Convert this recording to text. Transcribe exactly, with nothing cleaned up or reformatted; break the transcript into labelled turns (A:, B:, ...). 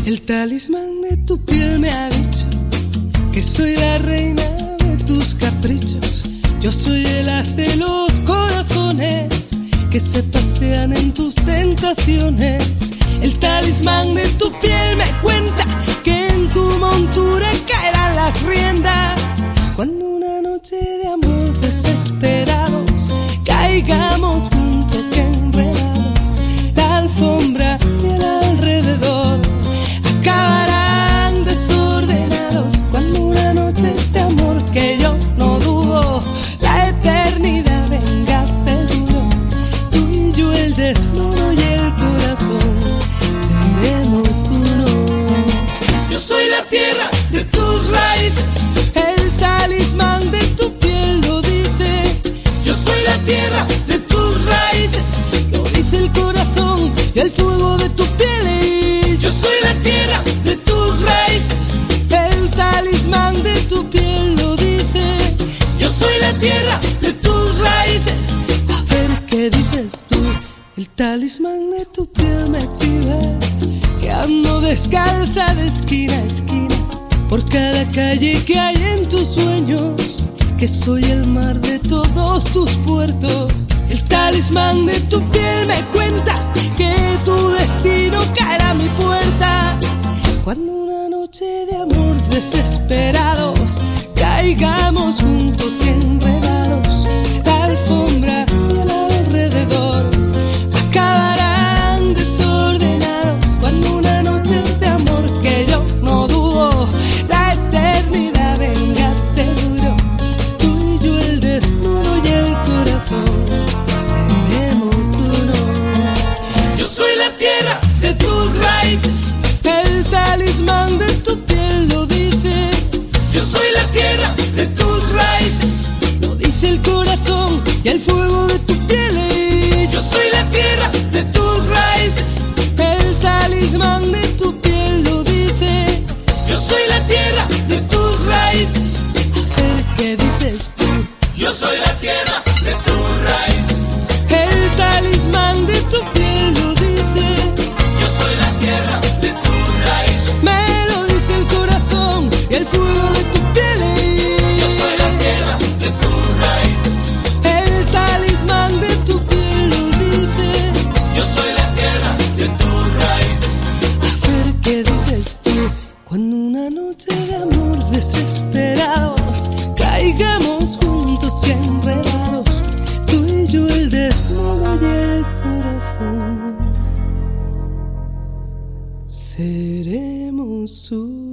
A: El talismán de tu piel me ha dicho que soy la reina de tus caprichos. Yo soy el as de los corazones que se pasean en tus tentaciones. El talismán de tu piel me cuenta que en tu montura caerán las riendas. Cuando una noche de amor desesperados caigamos juntos y enredados, la alfombra y el alrededor acabarán desordenados. Cuando una noche de amor que yo no dudo, la eternidad venga seguro, tú y yo el desnudo y el corazón seremos uno. Yo soy la tierra de tus raíces, el talismán de tu piel lo dice. Yo soy la tierra de tus raíces, lo dice el corazón y el fuego de tu piel. Yo soy la tierra de tus raíces, el talismán de tu piel lo dice. Yo soy la tierra de tus raíces. A ver qué dices tú. El talismán de tu piel me chiva que ando descalza de esquina a esquina por cada calle que hay en tus sueños, que soy el mar de todos tus puertos. El talismán de tu piel me cuenta que tu destino caerá a mi puerta. Cuando una noche de amor desesperados caigamos juntos y enredados, la alfombra y el alrededor acabarán desordenados. Cuando una noche de amor que yo no dudo, la eternidad venga seguro, tú y yo el desnudo y el corazón seremos uno. Yo soy la tierra de tus raíces, el talismán de tu piel lo dice. Yo soy la tierra de tus raíces, lo dice el corazón y el fuego de tu piel. Yo soy la tierra de tus raíces, el talismán de tu piel lo dice. Yo soy la tierra de tus raíces. A ver qué dices tú.
B: Yo soy la tierra de tus raíces,
A: El talismán de tu piel lo dice.
B: yo soy la tierra de tus raíces,
A: Me lo dice el corazón y el fuego de tu piel.
B: yo soy la tierra de tus raíces,
A: El talismán de tu piel lo dice.
B: yo soy la tierra de tus raíces,
A: A ver qué dices tú. Cuando una noche de amor desesperados caigamos juntos y enredados, tú y yo el desnudo y el corazón seremos uno.